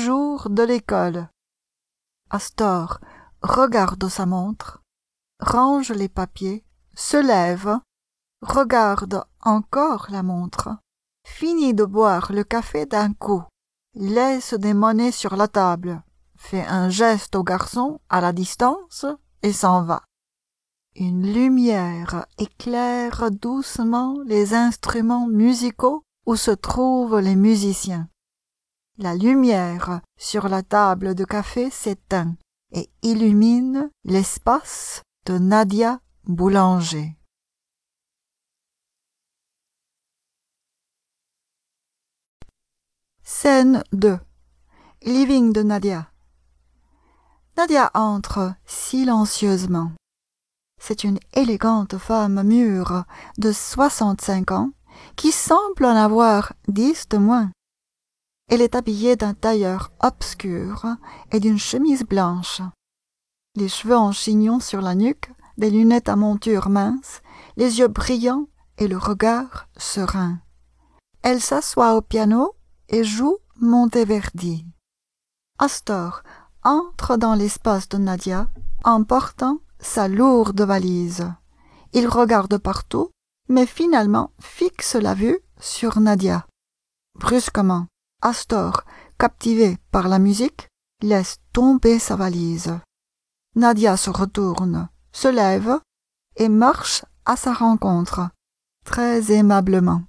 jour de l'école. Astor regarde sa montre, range les papiers, se lève, regarde encore la montre, finit de boire le café d'un coup, laisse des monnaies sur la table, fait un geste au garçon à la distance et s'en va. Une lumière éclaire doucement les instruments musicaux où se trouvent les musiciens. La lumière sur la table de café s'éteint et illumine l'espace de Nadia Boulanger. Scène 2. Living de Nadia. Nadia entre silencieusement. C'est une élégante femme mûre de 65 ans qui semble en avoir 10 de moins. Elle est habillée d'un tailleur obscur et d'une chemise blanche. Les cheveux en chignon sur la nuque, des lunettes à monture mince, les yeux brillants et le regard serein. Elle s'assoit au piano et joue Monteverdi. Astor entre dans l'espace de Nadia en portant sa lourde valise. Il regarde partout, mais finalement fixe la vue sur Nadia. Brusquement, Astor, captivé par la musique, laisse tomber sa valise. Nadia se retourne, se lève et marche à sa rencontre, très aimablement.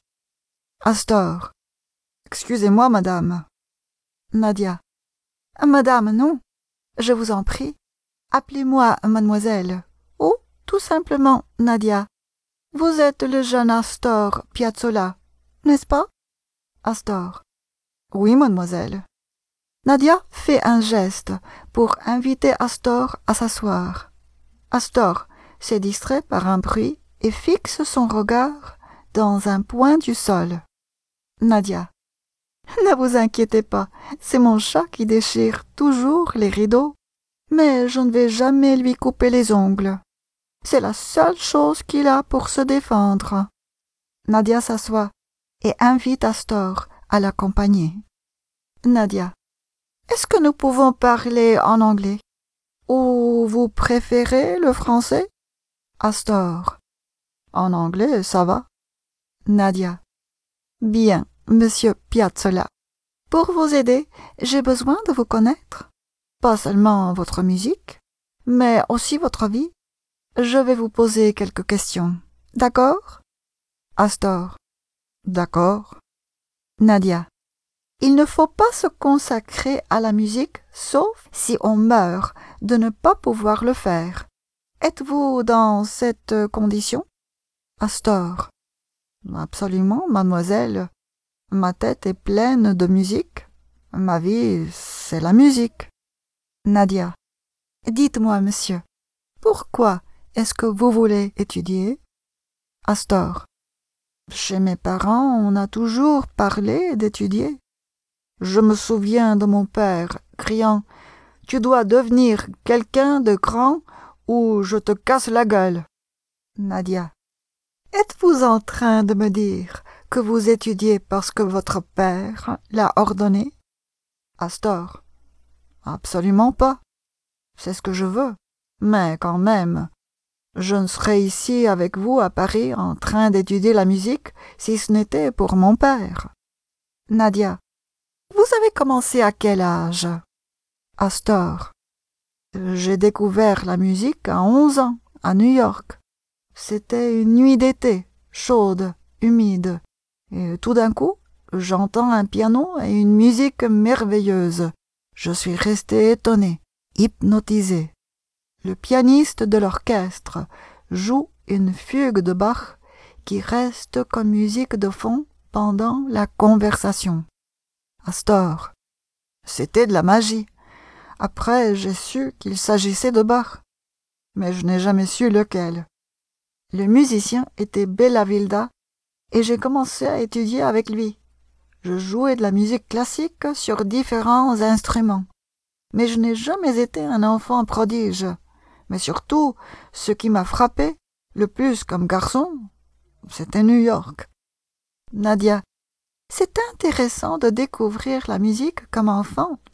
Astor. Excusez-moi, madame. Nadia. Madame, non. Je vous en prie. Appelez-moi mademoiselle. Ou, tout simplement, Nadia. Vous êtes le jeune Astor Piazzolla, n'est-ce pas? Astor. Oui, mademoiselle. Nadia fait un geste pour inviter Astor à s'asseoir. Astor s'est distrait par un bruit et fixe son regard dans un point du sol. Nadia. Ne vous inquiétez pas, c'est mon chat qui déchire toujours les rideaux. Mais je ne vais jamais lui couper les ongles. C'est la seule chose qu'il a pour se défendre. Nadia s'assoit et invite Astor à l'accompagner. Nadia. Est-ce que nous pouvons parler en anglais? Ou vous préférez le français? Astor. En anglais, ça va. Nadia. Bien, monsieur Piazzolla. Pour vous aider, j'ai besoin de vous connaître. Pas seulement votre musique, mais aussi votre vie. Je vais vous poser quelques questions. D'accord? Astor. D'accord. Nadia. Il ne faut pas se consacrer à la musique sauf si on meurt de ne pas pouvoir le faire. Êtes-vous dans cette condition? Astor. Absolument, mademoiselle. Ma tête est pleine de musique. Ma vie, c'est la musique. Nadia. Dites-moi, monsieur, pourquoi est-ce que vous voulez étudier? Astor. Chez mes parents, on a toujours parlé d'étudier. Je me souviens de mon père criant « Tu dois devenir quelqu'un de grand ou je te casse la gueule !» Nadia. Êtes-vous en train de me dire que vous étudiez parce que votre père l'a ordonné? Astor. Absolument pas. C'est ce que je veux. Mais quand même, je ne serais ici avec vous à Paris en train d'étudier la musique si ce n'était pour mon père. Nadia. Vous avez commencé à quel âge? Astor. J'ai découvert la musique à 11 ans, à New York. C'était une nuit d'été, chaude, humide. Et tout d'un coup, j'entends un piano et une musique merveilleuse. Je suis resté étonné, hypnotisé. Le pianiste de l'orchestre joue une fugue de Bach qui reste comme musique de fond pendant la conversation. Astor. C'était de la magie. Après, j'ai su qu'il s'agissait de Bach, mais je n'ai jamais su lequel. Le musicien était Bellavilda et j'ai commencé à étudier avec lui. Je jouais de la musique classique sur différents instruments. Mais je n'ai jamais été un enfant prodige. Mais surtout, ce qui m'a frappé le plus comme garçon, c'était New York. Nadia. C'est intéressant de découvrir la musique comme enfant